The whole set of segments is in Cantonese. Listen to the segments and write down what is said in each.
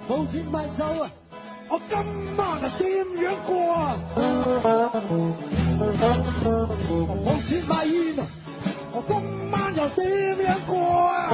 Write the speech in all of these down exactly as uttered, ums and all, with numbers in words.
冇錢買酒啊！我今晚啊點樣過啊？冇錢買煙啊！我今晚又點樣過啊？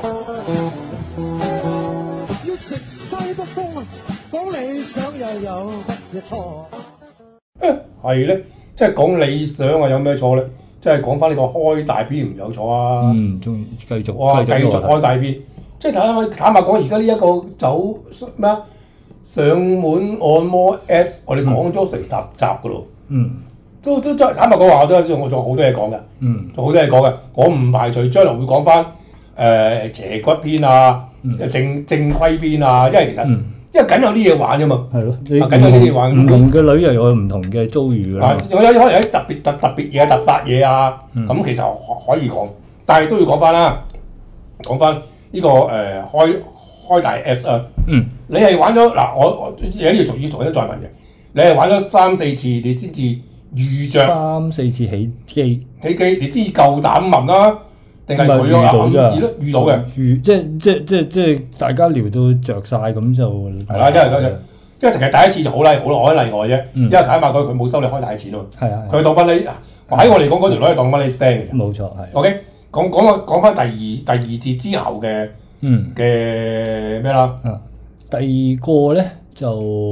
要食西北風啊！講理想又有乜嘢錯？ 誒係咧，即係講理想啊，有咩錯咧？即係講翻呢個開大片唔有錯啊！ 嗯，仲繼續哇，繼續開大片，即係坦坦白講，而家呢一個走咩啊？上門按摩 Apps， 我哋講咗成十集噶咯。 嗯， 都都坦白講話，我真係我仲有好多嘢講嘅。 嗯， 仲好多嘢講嘅。我唔排除將來會講翻誒邪骨篇啊、 嗯、 正正規篇啊，因為其實、嗯、因為緊有啲嘢玩啫嘛。 係咯， 緊有啲嘢玩。 唔同嘅女又有唔同嘅遭遇啦。 我有可能有啲特別特特別嘢、突發嘢啊，咁、嗯、其實可以講，但係都要講翻啦。講翻呢個誒、呃、開開大 Apps 啊。嗯。你係玩咗嗱，我我有啲嘢仲要重新再問嘅。你係玩咗三四次，你先至遇着三四次起機， 起機，你先至夠膽問啦，定係佢有暗示咧？遇到嘅， 遇即係即係即係即係大家聊到着晒咁就係啦，因為嗰隻，因為其實第一次就好例好耐例外啫，嗯、因為睇埋佢佢冇收你開大錢喎，係啊，佢當翻你喺我嚟講嗰條女係當翻你 stand 嘅， 冇錯係。 OK，講講講翻第二第二次之後嘅嗯嘅咩啦？ 啊，第二個咧就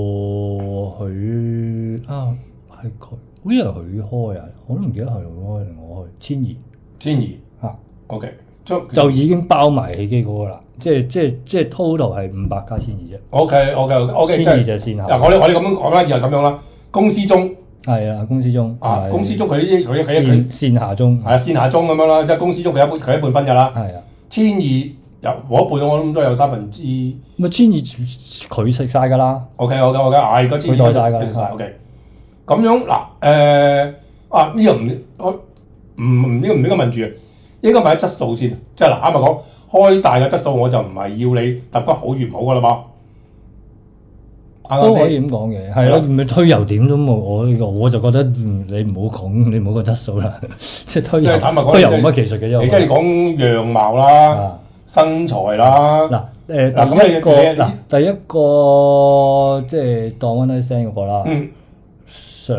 佢啊係佢。好似係佢開啊！我都唔記得係佢開定我開。千二， 千二嚇 ，OK，就就已經包埋起機嗰個啦。即係即係即係 total 係五百加千二啫。 OK，OK，OK， 千二就係線下。 嗱，我哋我哋咁樣講啦，以後咁樣啦。公司中係啊，公司中啊，公司中佢啲佢佢佢線下中係啊，線下中咁樣啦。即係公司中佢一半佢一半分㗎啦。係啊，千二有我一半，我諗都有三分之。 咪千二佢食晒㗎啦。 OK，OK，OK，係嗰千二佢食曬。OK。咁樣嗱，誒、呃、啊呢、這個唔我唔唔呢個唔應該問住，應該問啲質素先。即係嗱，啱咪講開大嘅質素，我就唔係要你揼骨好與唔好噶啦嘛。 都可以咁講嘅，係咯，咪推油點都冇。我我就覺得你唔好講，你唔好講質素啦。即係推油，坦白講推油冇乜技術嘅啫。 你即係講樣貌啦、啊、身材啦。嗱誒，第一個嗱第一個即係當 one night stand 嗰個啦。嗯。相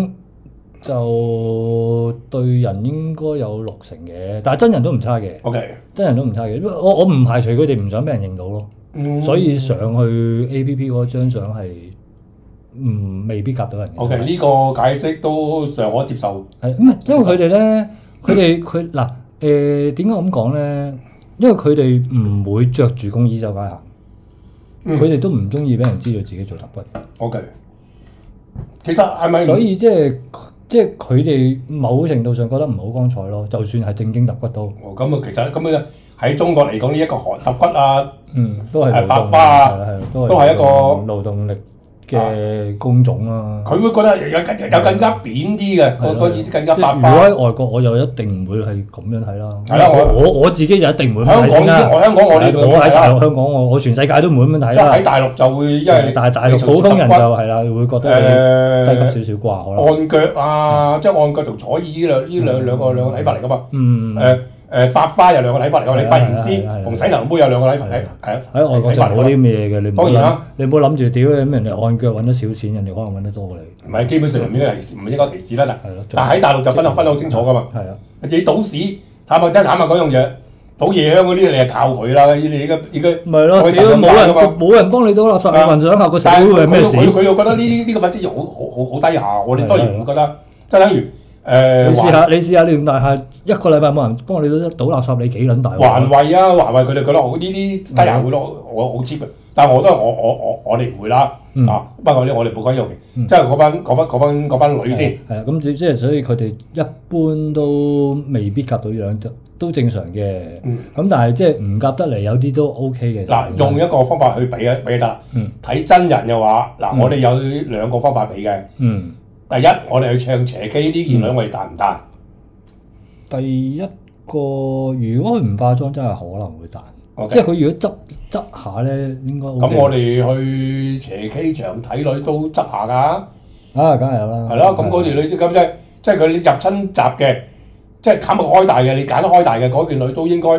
就對人應該有六成嘅，但係真人都唔差嘅。 OK， 真人都唔差嘅。我我唔排除佢哋唔想俾人認到咯。嗯、所以上去 A P P 嗰張相係唔未必夾到人嘅。 OK，呢個解釋都尚可接受。 係唔係？因為佢哋咧，佢哋佢嗱誒點解咁講咧？因為佢哋唔會着住工衣周街行，佢哋、嗯、都唔中意俾人知道自己做揼骨。 OK。其實係咪？ 所以即係即係佢哋某程度上覺得唔好光彩咯。就算係正經揼骨都。 哦，咁啊，其實咁樣喺中國嚟講，呢一個韓揼骨啊， 嗯，都係發花啊， 都係一個勞動力嘅工種啊。 佢會覺得有有有更加扁啲嘅，個個意思更加發花。 如果喺外國，我就一定唔會係咁樣睇啦。 係啦，我我我自己就一定唔會咁睇先啦。我香港我哋我喺大陸香港我我全世界都唔會咁樣睇啦。 即係喺大陸就會，因為但係大陸普通人就係啦，會覺得低級少少啩可能。 按腳啊，即係按腳同坐椅呢兩呢兩兩個兩個睇法嚟噶嘛。嗯。誒。誒發花有兩個睇法嚟，我哋髮型師同洗頭妹有兩個睇法嚟，係啊。喺外國就冇啲咩嘅，你當然啦， 你唔好諗住屌咁人哋按腳揾得少錢，人哋可能揾得多過你。 唔係，基本上唔應該唔應該歧視啦，但但喺大陸就分得分得好清楚噶嘛。係啊，你賭屎，坦白真係坦白嗰樣嘢，賭夜香嗰啲你係靠佢啦，你而家而家。 唔係咯，屌冇人冇人幫你倒垃圾，你幻想下個社會係咩事？ 佢佢又覺得呢呢呢個品質好好好好低下，我哋當然唔覺得，即係等於。誒， 你試下，你試下你棟大廈一個禮拜冇人幫你倒垃圾，你幾撚大？ 環衞啊，環衞佢哋覺得好呢啲低人會咯，我好 cheap 嘅，但係我都係我我我我哋唔會啦，啊，不過咧我哋冇講呢樣嘢，即係嗰班嗰班嗰班嗰班女先。係啊，咁即係所以佢哋一般都未必夾到樣，都正常嘅。咁但係即係唔夾得嚟，有啲都 OK 嘅。 嗱，用一個方法去比啊，比得啦。睇真人嘅話，嗱，我哋有兩個方法比嘅。嗯。第一，我哋去唱邪 K 呢件女，我哋彈唔彈？ 第一個，如果佢唔化妝，真係可能會彈。Okay. 即係佢如果執執下咧，應該 OK。 咁我哋去邪 K 場睇女都執下㗎。啊， 梗係有啦。 係咯，咁嗰條女即咁即係即係佢入親閘嘅，即係冚個開大嘅，你揀得開大嘅嗰件女都應該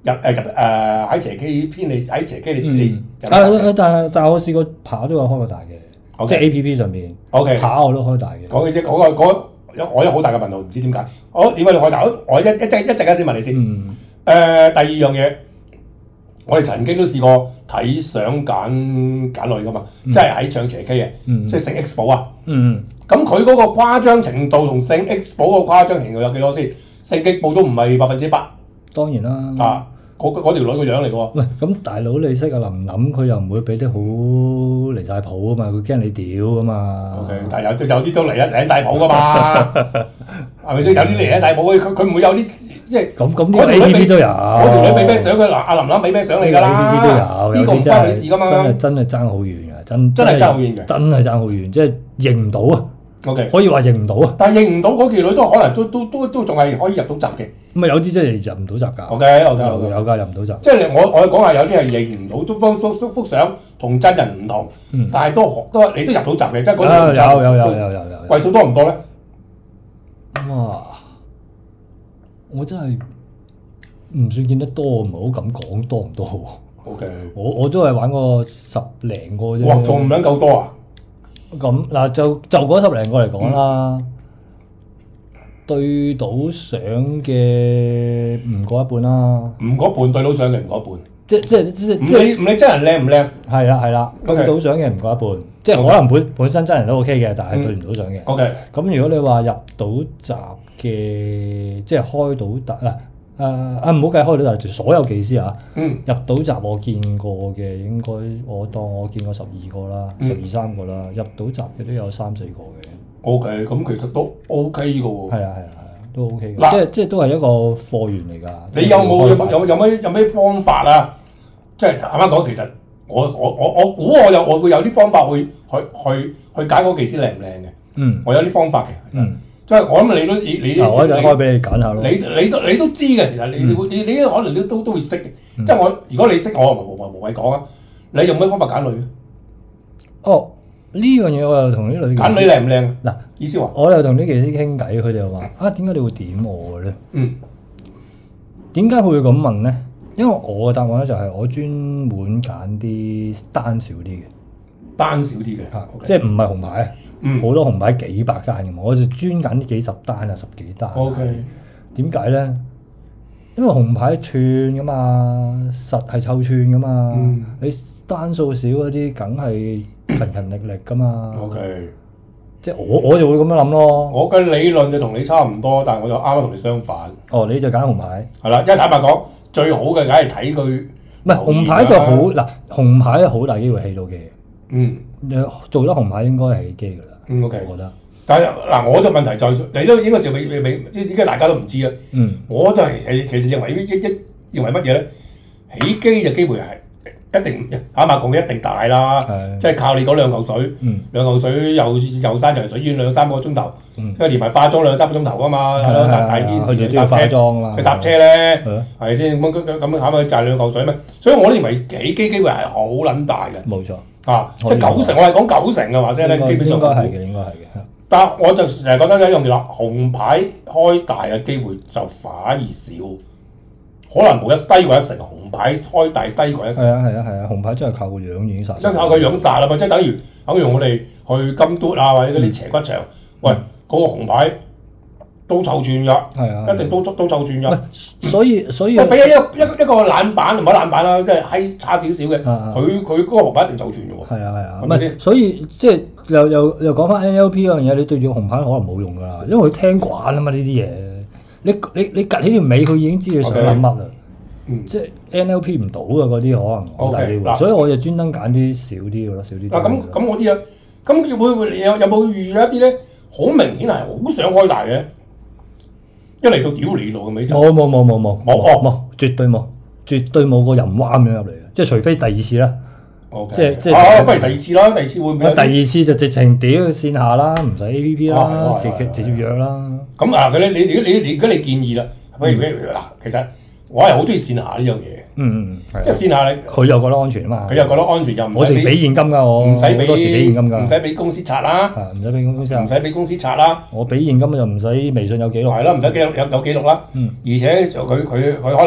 入誒入誒喺斜 K 偏你喺斜 K 你你但係但係但係我試過扒都有開過大嘅，即係 A P P 上面 OK 扒我都開大嘅。 講嘅啫，嗰個嗰我有好大嘅問號，唔知點解。我點解你開大？我一一陣一陣間先問你先。誒第二樣嘢，我哋曾經都試過睇相揀揀女噶嘛，即係喺唱斜 K 嘅，即係聖 X 寶啊。咁佢嗰個誇張程度同聖 X 寶個誇張程度有幾多先？聖 X 寶都唔係百分之百。當然啦。啊！嗰嗰條女個樣嚟嘅喎。喂，咁大佬你識阿林林，佢又唔會俾啲好離晒譜啊嘛，佢驚你屌啊嘛。O K，但係有有啲都離一離晒譜噶嘛，係咪先？有啲離晒譜，佢佢唔會有啲即係咁咁啲 A P P 都有。嗰條女俾咩相佢嗱？阿林林俾咩相你㗎啦 ？A P P 都有，呢個唔關你事㗎嘛。真係真係爭好遠嘅，真真係爭好遠嘅，真係爭好遠，即係認唔到啊。O K，可以話認唔到啊。但係認唔到嗰條女都可能都都都都仲係可以入到閘嘅。咁啊有啲真係入唔到閘㗎。O K O K O K 有㗎入唔到閘。即係我我講話有啲係認唔到，都幅幅幅幅相同真人唔同，但係都都你都入到閘嘅，即係嗰條閘。有有有有有有。位數多唔多咧？哇！我真係唔算見得多，唔係好敢講多唔多。O K，我我都係玩過十零個啫。哇！仲唔撚夠多啊？咁嗱，就就嗰十零個嚟講啦，嗯、對到相嘅唔過一半啦，唔過一半對到相嘅唔過一半，即即即唔理唔理真人靚唔靚，係啦係啦，對到相嘅唔過一半，即係可能本本身真人都 OK 嘅，但係對唔到相嘅。OK，咁如果你話入到閘嘅，即係開到閘嗱。誒啊唔好計開到閘，所有技師啊，嗯、入到閘我見過嘅應該我當我見過十二個啦，十二三個啦，入到閘嘅都有三四個嘅。O K，咁其實都 O K 嘅喎。係啊係啊係啊，都 O K 嘅。即係即係都係一個貨源嚟㗎。你有冇有有有咩有咩方法啊？即係啱啱講，其實我我我我估我有我會有啲方法去去去去揀嗰技師靚唔靚嘅。嗯，我有啲方法嘅。嗯。即係我諗你都你你我一陣開俾你揀下咯。你你都你都知嘅，其實你、嗯、你你你可能你都都會識嘅。嗯、即係我如果你識我，無無無謂講啊。你用咩方法揀女？哦，呢樣嘢我又同啲女揀女靚唔靚？嗱，意思話我又同啲技師傾偈，佢哋又話啊，點解你會點我嘅咧？嗯，點解佢會咁問咧？因為我嘅答案咧就係我專門揀啲單少啲嘅，單少啲嘅嚇，即係唔係紅牌啊。嗯，好多紅牌幾百單嘅嘛，我就專揀啲幾十單啊，十幾單。O K，點解咧？因為紅牌串噶嘛，實係湊串噶嘛。嗯、你單數少嗰啲，梗係勤勤力力噶嘛。O K，即係我我就會咁樣諗咯。我嘅理論就同你差唔多，但係我就啱啱同你相反。哦，你就揀紅牌。係啦，因為坦白講，最好嘅梗係睇佢。唔係紅牌就好嗱，紅牌好大機會起到嘅。嗯。做咗紅牌應該係起機㗎啦。嗯 OK，我覺得。但係嗱，我就問題在你都應該就未未未，即係點解大家都唔知啊？嗯，我就係係其實認為一一認為乜嘢咧？起機就機會係一定啱啱講嘅一定大啦。係，即係靠你嗰兩嚿水，嗯，兩嚿水又又山長水遠兩三個鐘頭，嗯，跟住連埋化妝兩三個鐘頭啊嘛，係咯，大大件事佢搭車，佢搭車咧，係先咁咁咁咁啱佢賺兩嚿水咩？所以我都認為起機機會係好撚大嘅。冇錯。啊！即係九成，我係講九成嘅話聲咧，基本上應該係嘅，應該係嘅。但係我就成日覺得一樣嘢啦，紅牌開大嘅機會就反而少，可能冇一低過一成，紅牌開大低過一成。係啊係啊係啊！紅牌真係靠個樣已經殺。真係靠個樣殺啦嘛！即係等於等於我哋去金嘟啊或者嗰啲斜骨場，喂嗰個紅牌都湊轉㗎，係啊，一定都都湊轉㗎。所以所以，俾一一一個懶板唔好懶板啦，即係閪差少少嘅，佢佢嗰個紅牌一定湊轉嘅喎。係啊係啊，係咪先？所以即係又又又講翻 N L P 嗰樣嘢，你對住個紅牌可能冇用㗎啦，因為佢聽慣啊嘛呢啲嘢。你你你趌起條尾，佢已經知你想諗乜啦。即係 N L P 唔到嘅嗰啲可能好大機會，所以我就專登揀啲少啲嘅咯，少啲。啊咁咁嗰啲啊，咁會唔會有有冇遇咗一啲咧？好明顯係好想開大嘅。一嚟到屌你路嘅尾就冇冇冇冇冇冇哦冇，絕對冇，絕對冇個人彎咁樣入嚟嘅，即係除非第二次啦。Okay. 即係即係、啊，不如第二次啦，第二次會唔會？第二次就直情屌線下啦，唔使 A P P 啦，直接直接約啦。咁啊，佢你你如果你你如果你建議啦，譬如譬如嗱，其實我係好中意線下呢樣嘢。嗯嗯，即係線下你佢又覺得安全啊嘛，佢又覺得安全又唔使俾現金㗎，我唔使俾多時俾現金㗎，唔使俾公司刷啦，唔使俾公司唔使俾公司刷啦。我俾現金就唔使微信有記錄，係啦，唔使記錄有有記錄啦。嗯，而且就佢佢佢可能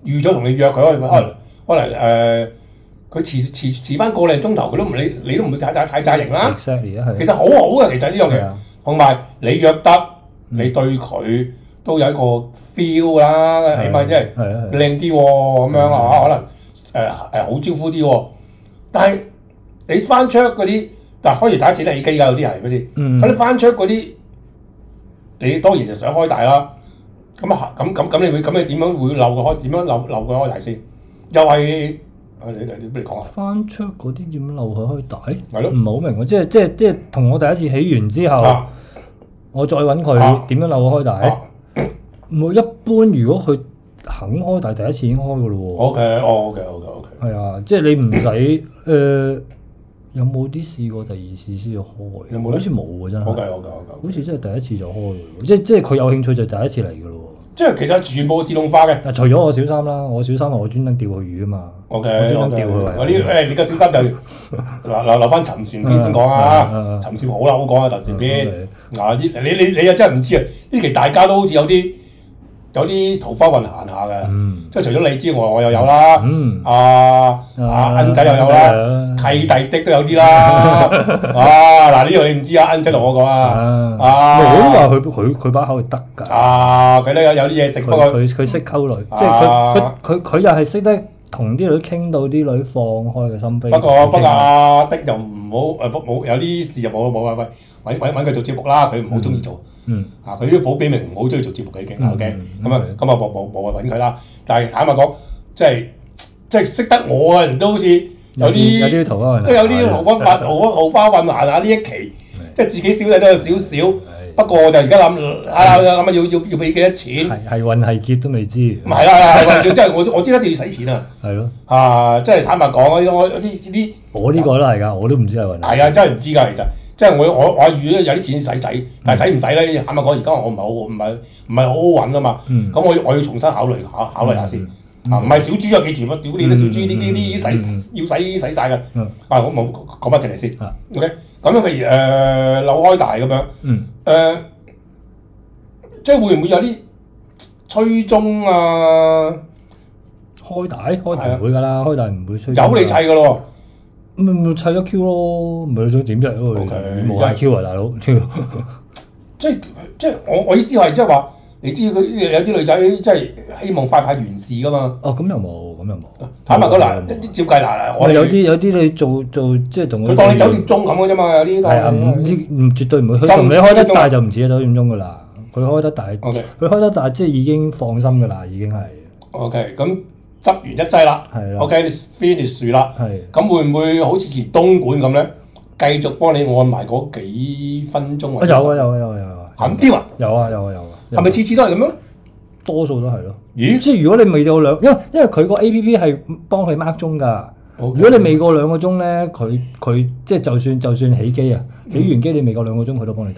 預咗同你約佢，可能可能可能誒，佢遲遲遲翻個零鐘頭，佢都唔你你都唔會太太太炸型啦。 Exactly 啊，係。 其實好好嘅，其實呢樣嘢，同埋你約得，你對佢都有一個 feel 啦，起碼即係靚啲喎，咁樣啊，可能誒誒好招呼啲喎。但係你翻出嗰啲，但係開完第一次都起機㗎，有啲係咪先？咁你翻出嗰啲，你當然就想開大啦。咁啊咁咁咁，你會咁你點樣會漏佢開？點樣漏漏佢開大先？又係啊！你你不如講下。 翻出嗰啲點樣漏佢開大？ 係咯， 唔係好明喎。即係即係即係同我第一次起完之後，啊、我再揾佢點樣漏佢開大？冇、啊、一般，如果佢肯開大，第一次已經開㗎咯喎。 O K，哦，O K，O K，O K。係啊，即係你唔使誒。有冇啲試過第二次先要開？ 有冇？ 好似冇喎，真係。 好嘅，好嘅，好嘅。 好似真係第一次就開嘅，即即係佢有興趣就第一次嚟嘅咯。 即係其實全部自動化嘅。 除咗我小三啦，我小三係我專登釣佢魚啊嘛。 O K， 我專登釣佢為。 我呢誒，你個小三就留留留翻沉船篇先講啊。沉船好啦，好講啊，沉船篇。嗱，啲你你你又真係唔知啊！呢期大家都好似有啲。有啲桃花運行下嘅，即係除咗你之外，我又有啦，阿阿恩仔又有啦，契弟的都有啲啦，啊嗱呢樣你唔知啊，恩仔同我講啊，啊我都話佢佢佢把口係得㗎， 啊佢都有有啲嘢食，不過佢佢識溝女，即係佢佢佢佢又係識得同啲女傾到啲女放開嘅心扉。 不過不過阿的就唔好誒冇有啲事就冇冇揾揾揾揾佢做節目啦，佢唔好中意做。嗯，啊，佢都好表明唔好中意做節目嘅已經 ，OK，咁啊，咁啊冇冇冇話揾佢啦。但係坦白講，即係即係識得我嘅人都好似有啲有啲桃花運， 都有啲桃花運、桃花桃花運行下呢一期，即係自己小弟都有少少。不過我就而家諗啊諗啊要要要俾幾多錢？ 係係運係劫都未知。 唔係啦，係即係我我知一定要使錢啊。係咯。啊，即係坦白講，我我啲啲我呢個都係㗎，我都唔知係運。 係啊，真係唔知㗎，其實。即係我我我預咗有啲錢使使，但係使唔使咧？坦白講，而家我唔係好唔係唔係好好揾啊嘛。咁我我要重新考慮考考慮下先。啊，唔係小豬啊，記住乜屌你啲小豬呢啲啲使要使使曬嘅。啊，我冇講翻正嚟先。OK，咁樣譬如誒扭開大咁樣。誒，即係會唔會有啲吹鐘啊？ 開大開大唔會㗎啦，開大唔會吹。 有你砌㗎咯。 咪咪砌咗 Q 咯，咪你想點啫？冇嗌 Q 啊，大佬！ 即係即係我我意思係即係話，你知佢有啲女仔即係希望快快完事噶嘛？ 哦，咁又冇，咁又冇。 坦白講嗱，照計嗱，我哋有啲有啲你做做即係同佢。 佢當你酒店鐘咁嘅啫嘛，有啲係啊，唔唔絕對唔會。佢同你開得大就唔似酒店鐘噶啦，佢開得大，佢開得大即係已經放心噶啦，已經係。 OK，咁。執完一劑啦 ，OK， finish 啦，咁會唔會好似件東莞咁咧，繼續幫你按埋嗰幾分鐘？ 啊有啊有啊有啊有啊， 肯啲啊， 有啊有啊有啊， 係咪次次都係咁樣咧？ 多數都係咯。 咦？ 即係如果你未到兩，因為因為佢個 A P P 係幫佢 mark 鐘㗎。如果你未過兩個鐘咧，佢佢即係就算就算起機啊，起完機你未過兩個鐘，佢都幫你揼。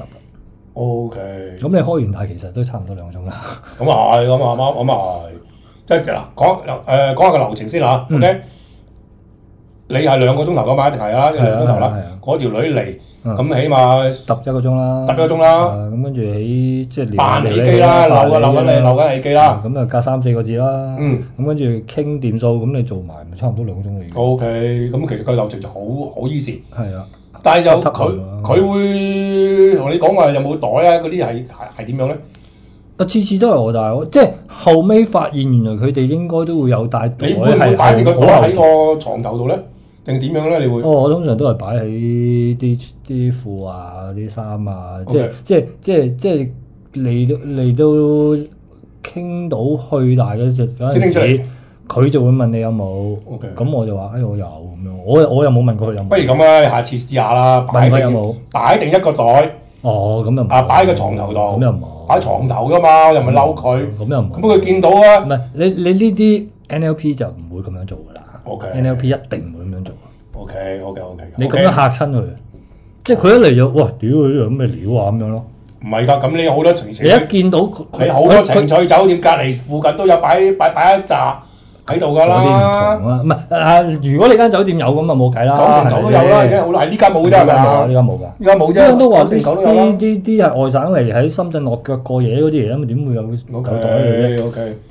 O K。 咁你開完大其實都差唔多兩個鐘啦。 咁啊係，咁啊啱，咁啊係。即係嗱，講誒講下個流程先嚇 ，OK？你係兩個鐘頭㗎嘛，一定係啦，一兩個鐘頭啦。嗰條女嚟，咁起碼揼一個鐘啦， 揼一個鐘啦。 咁跟住起即係扮起機啦，漏緊漏緊你漏緊起機啦。 咁啊隔三四個字啦。 嗯。 咁跟住傾掂數，咁你做埋咪差唔多兩個鐘嚟嘅。 O K，咁其實個流程就好好 easy。係啊。但係就佢佢會同你講話有冇袋啊？嗰啲係係係點樣咧？ 啊！次次都係我帶，即係後尾發現原來佢哋應該都會有帶袋， 你會唔會擺啲個袋喺個床頭度咧？定點樣咧？你會？ 哦，我通常都係擺喺啲啲褲啊、啲衫啊，即係即係即係即係嚟到嚟到傾到去大嗰陣嗰陣時，佢就會問你有冇？咁我就話：哎，我有咁樣。我我又冇問過佢有冇。 不如咁啦，你下次試下啦，擺定有冇？擺定一個袋。 哦，咁又啊，擺喺個床頭度。 咁又冇。 擺床頭噶嘛，又唔係嬲佢， 咁又唔咁佢見到啊。 唔係你你呢啲 N L P 就唔會咁樣做噶啦。 O K， N L P 一定唔會咁樣做。 O K O K O K， 你咁樣嚇親佢，即係佢一嚟就哇屌佢咁咩料啊咁樣咯。 唔係㗎，咁你好多情趣， 你一見到你好多情趣酒店隔離附近都有擺擺擺一紮喺度㗎啦。 嗰啲唔同啦，唔係啊！如果你間酒店有咁啊冇計啦， 九成九都有啦，已經好啦。呢間冇啫係咪啊？ 呢間冇㗎， 呢間冇啫。 呢間都話啲啲啲啲係外省嚟喺深圳落腳過夜嗰啲嚟啦，咁點會有有袋嘅？ O K，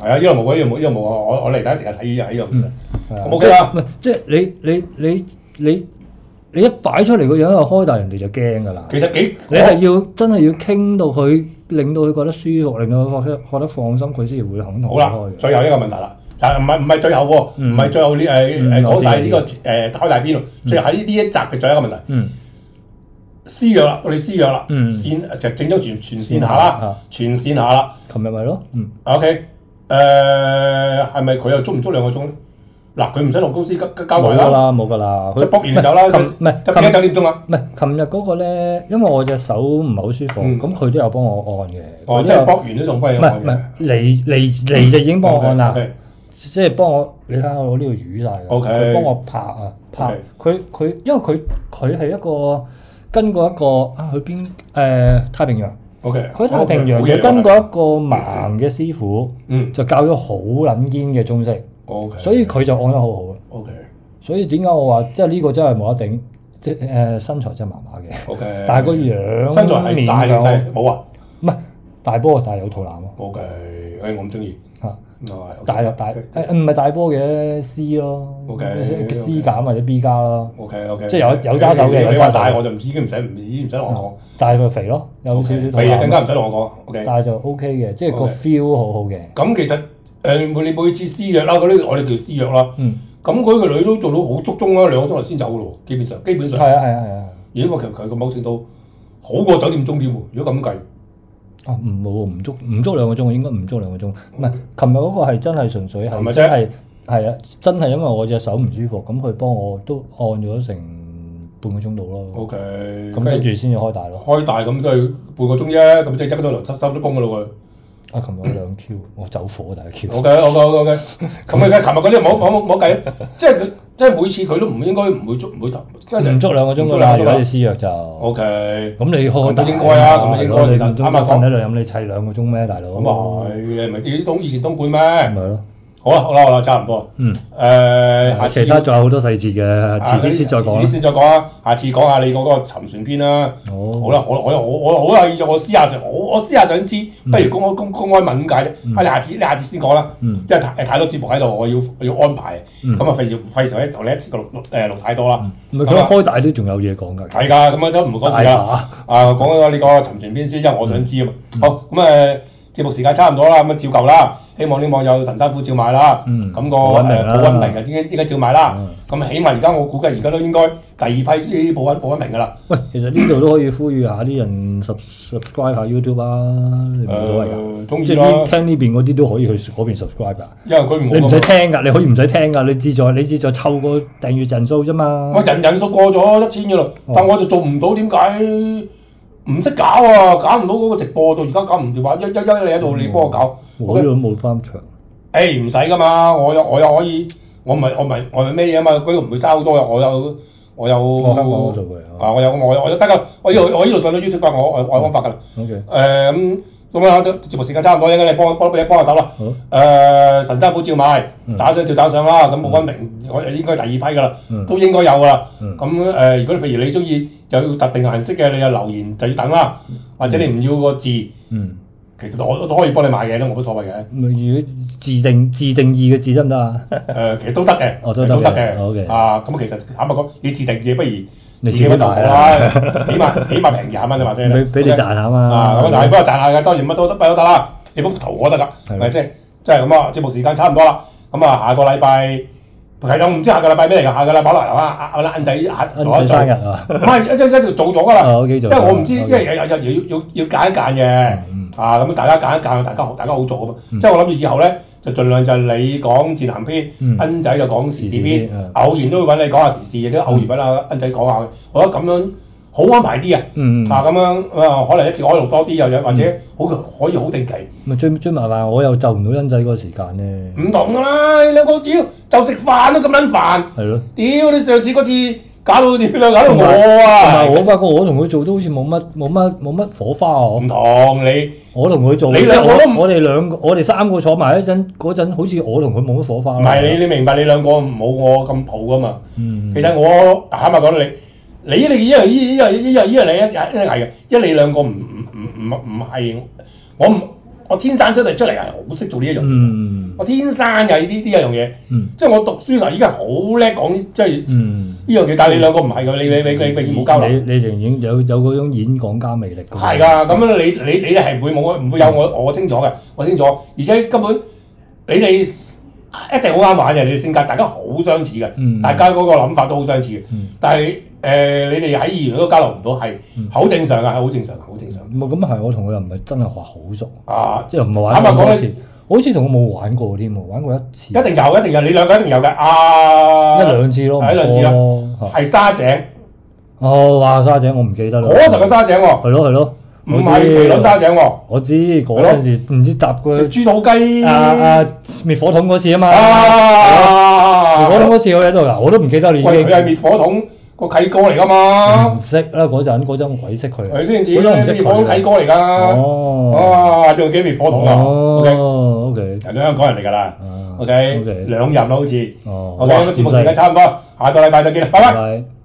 係啊，呢個冇啊，呢個冇，呢個冇啊！我我嚟第一時間睇呢樣嘢， 嗯， 我 OK 啦。 唔係即係你你你你你一擺出嚟個樣又開大，人哋就驚㗎啦。 其實幾你係要真係要傾到佢，令到佢覺得舒服，令到佢覺得覺得放心，佢先會肯同好啦。最後一個問題啦，但係唔係唔係最後喎，唔係最後呢誒誒講曬呢個誒開大邊喎，最後喺呢一集嘅最後一個問題。嗯。私約啦，到你私約啦，線就整咗全全線下啦，全線下啦。 琴日咪咯，嗯。 OK，誒係咪佢又捉唔捉兩個鐘咧？嗱，佢唔使同公司交交代啦。冇㗎啦，冇㗎啦。 佢 book 完就走啦。 唔係， 就幾多酒店鐘啊？ 唔係，琴日嗰個咧，因為我隻手唔係好舒服，咁佢都有幫我按嘅。 哦，即係 book 完都仲幫你按嘅。 唔係唔係，嚟嚟嚟就已經幫我按啦。即係幫我，你睇下我呢度瘀晒㗎。 OK。 佢幫我拍啊拍，佢佢因為佢佢係一個。跟過一個啊，去邊？誒、呃、太平洋。 OK。 佢太平洋就跟過一個盲嘅師傅，嗯，就教咗好撚堅嘅中式。 OK。 所以佢就按得好好。 OK。所以點解我話即係呢個真係冇得頂？即係誒身材真係麻麻嘅。 OK。 但係個樣身材係大定細？冇啊。 唔係大波，但係有肚腩咯。 OK。誒我唔中意。嚇。 大大誒唔係大波嘅 C 咯，C 減或者 B 加咯。 OK OK， 即係有有揸手嘅。 你話大我就唔知，已經唔使唔已經唔使同我講。 大佢肥咯，有少少。 肥更加唔使同我講。OK。 但係就 OK 嘅，即係個 feel 好好嘅。 咁其實誒每你每次私約啦，嗰啲我哋叫私約啦。嗯。咁佢個女都做到好足鐘啦，兩個鐘頭先走咯，基本上基本上。 係啊係啊係啊。 如果其實佢個某程度好過酒店鐘點喎，如果咁計。 啊唔冇唔足唔足兩個鐘，應該唔足兩個鐘。唔係，琴日嗰個係真係純粹係真係係啊，真係因為我隻手唔舒服，咁佢幫我都按咗成半個鐘度咯。OK，咁跟住先至開大咯。開大咁都係半個鐘啫，咁即係一個鐘頭收收咗工噶咯喎。啊，琴日兩 Q，我走火大 Q。OK OK OK OK，咁啊，琴日嗰啲冇冇冇冇計，即係佢即係每次佢都唔應該唔會捉唔會投，唔捉兩個鐘㗎啦。如果你私約就 OK，咁你開大應該啊，咁應該其實啱啱講喺度飲你砌兩個鐘咩，大佬？咁啊係，你唔係啲東以前東莞咩？咪係咯。好啦好啦好啦，差唔多啦。嗯。誒，下次其他仲有好多細節嘅，遲啲先再講。遲啲先再講啊！下次講下你嗰個沉船篇啦。哦。好啦，我我我我我好有興趣，我私下想，我我私下想知，不如公開公公開問點解啫？啊，你下次你下次先講啦。嗯。因為太太多節目喺度，我要我要安排。嗯。咁啊，費事費事咧，同你一次過錄誒錄太多啦。唔係佢開大都仲有嘢講㗎。係㗎，咁啊都唔講住啦。啊，講咗你個沉船篇先，因為我想知啊嘛。好，咁誒。節目時間差唔多啦，咁啊照舊啦。希望啲網友神山虎照買啦。嗯。咁個誒保溫瓶啊，應該應該照買啦。咁起碼而家我估計而家都應該第二批啲保溫保溫瓶噶啦。喂，其實呢度都可以呼籲下啲人 subscribe 下 YouTube 啊，冇所謂㗎。中意啦。聽呢邊嗰啲都可以去嗰邊 subscribe 㗎。因為佢唔你唔使聽㗎，你可以唔使聽㗎，你志在你志在湊個訂閱人數啫嘛。我人人數過咗一千㗎啦，但我就做唔到，點解？唔識搞啊，搞唔到嗰個直播到而家搞唔掂話，一一一你喺度你幫我搞，我呢度冇翻牆。誒唔使噶嘛，我有我又可以，我唔係我唔係我係咩嘢啊嘛，嗰個唔會嘥好多嘅，我有我有。我香港都做過啊，我有我有我有得㗎，我呢度我呢度上到 YouTube 啊，我我我有方法㗎啦。OK。誒咁咁啊，節目時間差唔多，應該你幫幫你幫下手啦。好。誒神州寶照買，打賞照打賞啦，咁冇溫明我應該第二批㗎啦，都應該有㗎啦。咁誒，如果譬如你中意。有特定顏色嘅，你有留言就要等啦，或者你唔要個字，嗯，其實我都可以幫你買嘅，都冇乜所謂嘅。如果自定自定義嘅字得唔得啊？誒，其實都得嘅，哦，都得嘅，好嘅。啊，咁其實坦白講，你自定義不如自己揾投稿啦，起碼起碼平廿蚊啫嘛先。俾俾你賺下嘛。啊，咁但係不過賺下嘅，當然乜都得，乜都得啦。你幫投我得㗎，係咪先？即係咁啊，節目時間差唔多啦。咁啊，下個禮拜。其實我唔知下個禮拜咩嚟㗎，下個禮拜嚟啊！阿阿恩仔下做一做，生日啊！唔係一一一做咗㗎啦，因為我唔知，因為有有有要要要揀一揀嘅，啊咁大家揀一揀，大家好大家好做啊嘛！即係我諗住以後咧，就盡量就係你講戰男篇，恩仔就講時事篇，偶然都會揾你講下時事，亦都偶然揾阿恩仔講下。我覺得咁樣好安排啲啊！啊咁樣啊，可能一次可以錄多啲，又有或者好可以好定期。咪最最麻煩，我又就唔到恩仔嗰個時間咧。唔同㗎啦，你兩個屌就食飯都咁撚煩。係咯。屌你上次嗰次搞到點啊？搞到我啊！同埋我發覺我同佢做都好似冇乜冇乜冇乜火花喎。唔同你，我同佢做，你兩個我哋兩個我哋三個坐埋一陣嗰陣，好似我同佢冇乜火花。唔係你你明白？你兩個冇我咁抱㗎嘛？嗯。其實我坦白講你。你你依樣依依樣依樣依樣你一一係嘅，因為你兩個唔唔唔唔唔係我唔我天生出嚟出嚟係好識做呢一樣嘢。 嗯， 我天生嘅呢呢一樣嘢， 嗯， 即係我讀書時候已經好叻講呢，即係呢樣嘢。但係你兩個唔係㗎，你你你你永遠冇交流。 你你仍然有有嗰種演講家魅力㗎。 係㗎，咁樣你你你係會冇唔會有我我清楚嘅，我清楚，而且根本你哋一定好啱玩嘅，你哋性格大家好相似嘅， 嗯、 大家嗰個諗法都好相似嘅， 嗯、 但係誒、呃、你哋喺語言都交流唔到，係好正常㗎，係好正常，好正常。 唔係咁係，我同佢又唔係真係話好熟啊， 即係唔係玩過多次。好似同我冇玩過添喎，玩過一次。一定有，一定有，你兩個一定有嘅。啊， 一兩次咯， 係一兩次咯，係沙井。 哦，哇！沙井我唔記得啦。 嗰時嘅沙井喎。 係咯係咯。 唔係麒麟沙井喎。 我知嗰陣時唔知搭過。 食豬肚雞。 啊啊！滅火筒嗰次啊嘛。 啊！ 滅火筒嗰次我喺度㗎，我都唔記得你已經。 喂，佢係滅火筒個契哥嚟㗎嘛？ 唔識啦，嗰陣嗰陣我鬼識佢。 係先點？滅火筒契哥嚟㗎。 哦。 啊！仲幾滅火筒啊？ 哦。O K。 人哋香港人嚟㗎啦。O K。兩任啦好似。 哦。 O K，個節目時間差唔多，下個禮拜再見啦，拜拜。